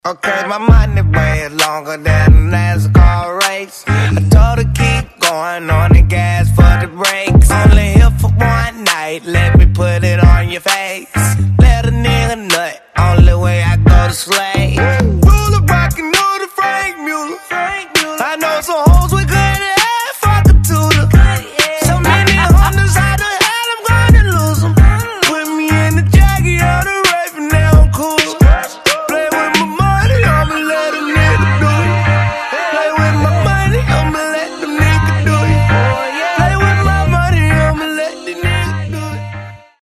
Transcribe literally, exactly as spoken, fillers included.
Okay, my money way longer than a NASCAR race. I told her keep going on the gas for the brakes. Only here for one night, let me put it on your face. Let a nigga nut, only way I go to slay.